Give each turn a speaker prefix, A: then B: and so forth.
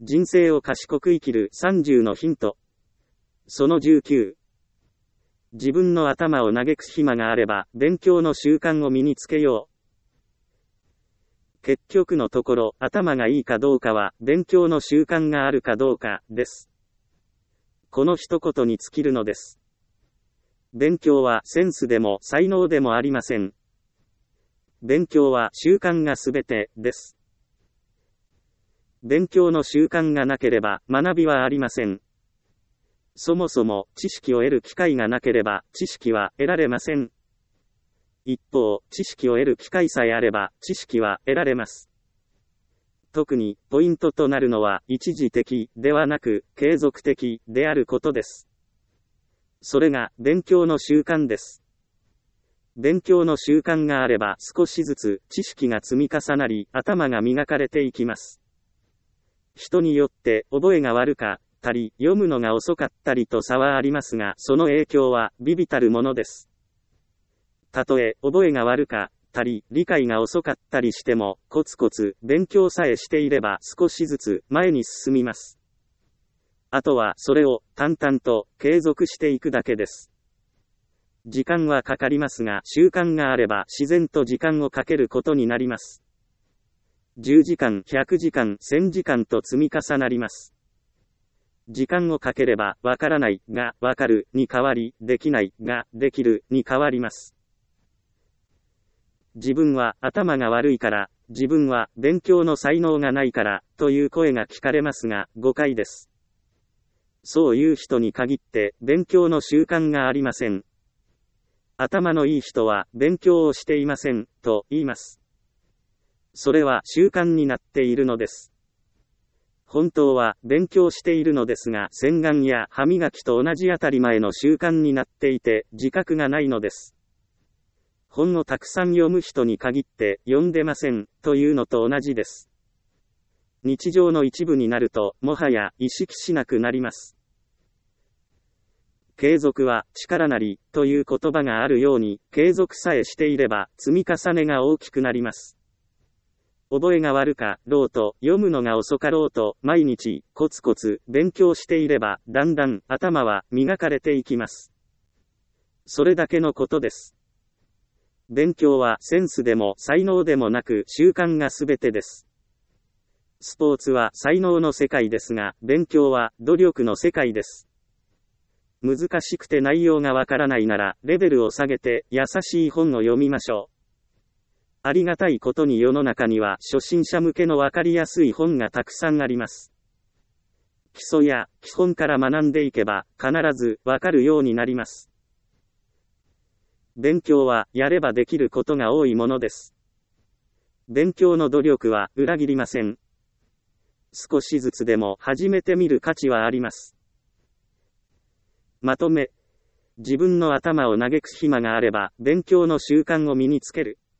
A: 人生を賢く生きる30のヒント。その19。自分の頭を嘆く暇があれば、勉強の習慣を身につけよう。結局のところ、頭がいいかどうかは、勉強の習慣があるかどうか、です。この一言に尽きるのです。勉強はセンスでも才能でもありません。勉強は習慣がすべて、です。勉強の習慣がなければ、学びはありません。そもそも、知識を得る機会がなければ、知識は得られません。一方、知識を得る機会さえあれば、知識は得られます。特に、ポイントとなるのは、一時的ではなく、継続的であることです。それが、勉強の習慣です。勉強の習慣があれば、少しずつ、知識が積み重なり、頭が磨かれていきます。人によって、覚えが悪かったり、読むのが遅かったりと差はありますが、その影響は、微々たるものです。たとえ、覚えが悪かったり、理解が遅かったりしても、コツコツ、勉強さえしていれば少しずつ、前に進みます。あとは、それを、淡々と、継続していくだけです。時間はかかりますが、習慣があれば、自然と時間をかけることになります。10時間、100時間、1000時間と積み重なります。時間をかければ、わからないが、わかるに変わり、できないが、できるに変わります。自分は頭が悪いから、自分は勉強の才能がないから、という声が聞かれますが、誤解です。そういう人に限って、勉強の習慣がありません。頭のいい人は、勉強をしていません、と言います。それは習慣になっているのです。本当は、勉強しているのですが、洗顔や歯磨きと同じ当たり前の習慣になっていて、自覚がないのです。本をたくさん読む人に限って読んでませんというのと同じです。日常の一部になるともはや意識しなくなります。継続は力なりという言葉があるように継続さえしていれば積み重ねが大きくなります。覚えが悪かろうと読むのが遅かろうと毎日コツコツ勉強していればだんだん頭は磨かれていきます。それだけのことです。勉強はセンスでも才能でもなく習慣がすべてです。スポーツは才能の世界ですが、勉強は努力の世界です。難しくて内容がわからないなら、レベルを下げて優しい本を読みましょう。ありがたいことに世の中には初心者向けのわかりやすい本がたくさんあります。基礎や基本から学んでいけば、必ずわかるようになります。勉強はやればできることが多いものです。勉強の努力は裏切りません。少しずつでも始めてみる価値はあります。まとめ。自分の頭を嘆く暇があれば勉強の習慣を身につける。